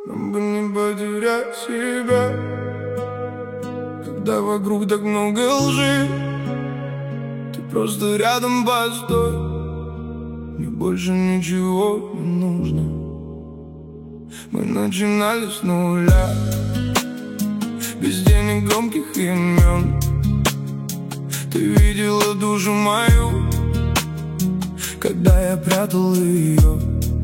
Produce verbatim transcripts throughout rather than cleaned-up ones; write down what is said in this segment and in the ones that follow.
Нам бы не потерять себя, когда вокруг так много лжи. Ты просто рядом постой, мне больше ничего не нужно. Мы начинали с нуля, без денег, громких имен. Ты видела душу мою, когда я прятал ее.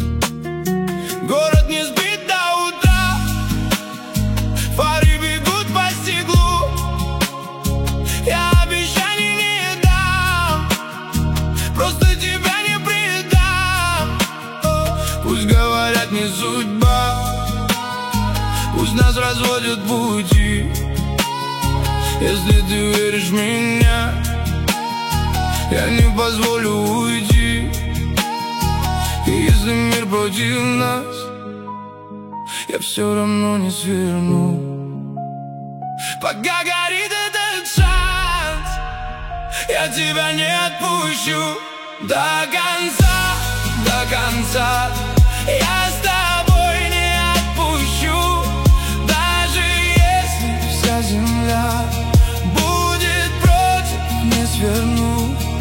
Город не спит до утра, фары бегут по стеклу. Я обещаний не дам, просто тебя не предам. Пусть говорят, не судьба, пусть нас разводят пути. Если ты веришь в меня, я не позволю уйти. И если мир против нас, я все равно не сверну. Пока горит этот шанс, я тебя не отпущу. До конца, до конца я с тобой не отпущу. Даже если вся земля будет против, не сверну.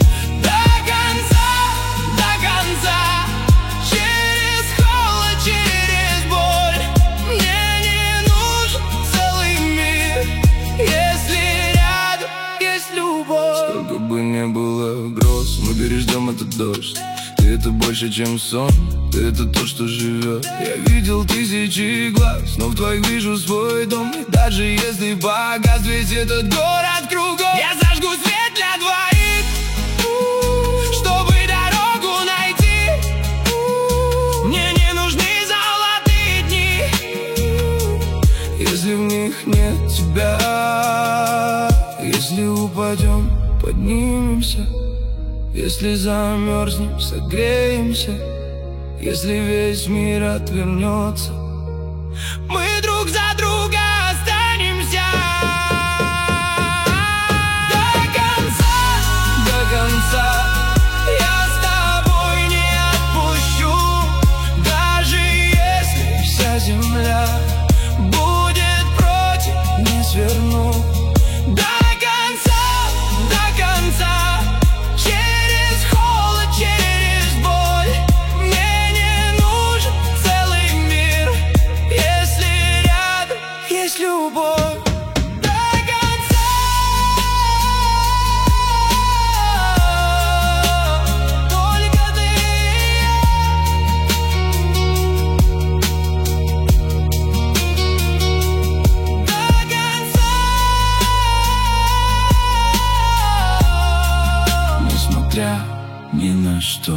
Сколько бы не было гроз, мы переждем этот дождь. Ты это больше, чем сон, ты это то, что живет. Я видел тысячи глаз, но в твоих вижу свой дом. И даже если погас весь этот город кругом, я зажгу свет для двоих, чтобы дорогу найти. Мне не нужны золотые дни, если в них нет тебя. Если упадем, поднимемся, если замерзнем, согреемся. Если весь мир отвернется, мы друг за друга останемся. До конца, до конца я с тобой не отпущу. Даже если вся земля будет против, не сверну. Любовь до конца, только ты. До конца, несмотря ни на что.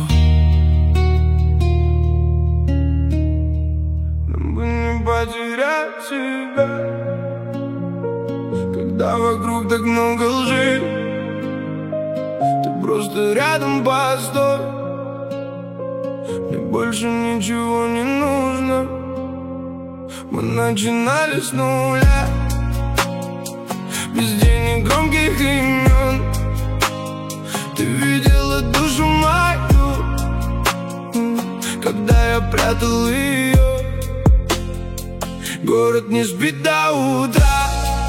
Нам бы не потерять себя, когда вокруг так много лжи. Ты просто рядом постой, мне больше ничего не нужно. Мы начинали с нуля, без денег, громких имен. Ты видела душу мою, когда я прятал ее. Город не спит до утра,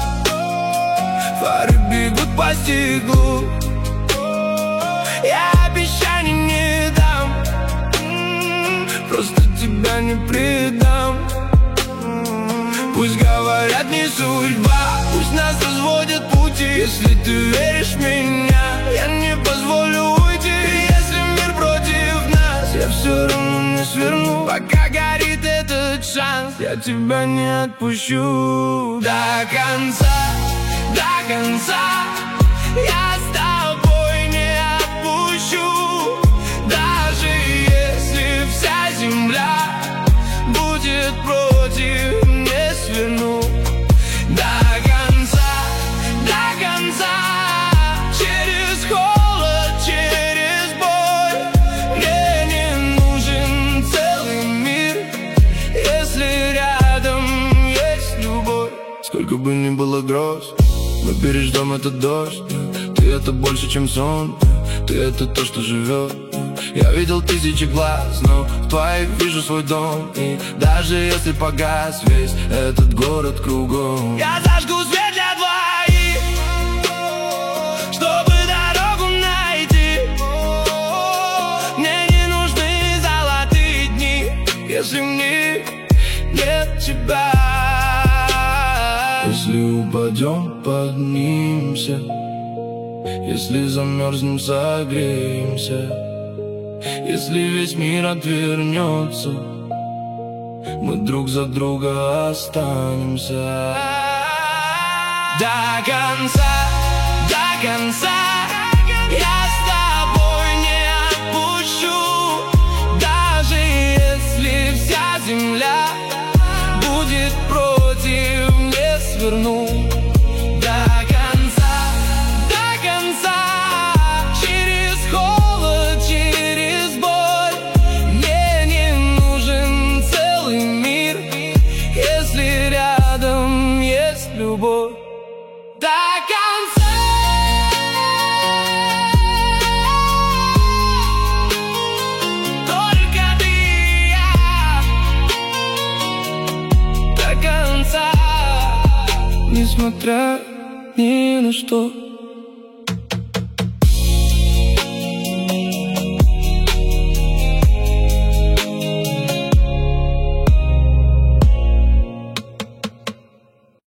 фары бегут по стеклу. Я обещаний не дам, просто тебя не предам. Пусть говорят, не судьба, пусть нас разводят пути. Если ты веришь в меня, я не позволю уйти. И если мир против нас, я все равно не сверну. Пока горит этот шанс, я тебя не отпущу. До конца, до конца я с тобой не отпущу. Даже если вся земля будет против, не сверну. До конца, до конца, через холод, через боль. Мне не нужен целый мир, если рядом есть любовь. Сколько бы ни было гроз, мы переждем этот дождь. Ты это больше, чем сон, ты это то, что живет. Я видел тысячи глаз, но в твоих вижу свой дом. И даже если погас весь этот город кругом, я зажгу свет для двоих, чтобы дорогу найти. Мне не нужны золотые дни, если в них нет тебя. Если упадем, поднимемся, если замерзнем, согреемся. Если весь мир отвернется, мы друг за друга останемся. До конца, до конца я с тобой не отпущу. Даже если вся земля будет против, не сверну. Любовь до конца, только ты и я, до конца, несмотря ни на что.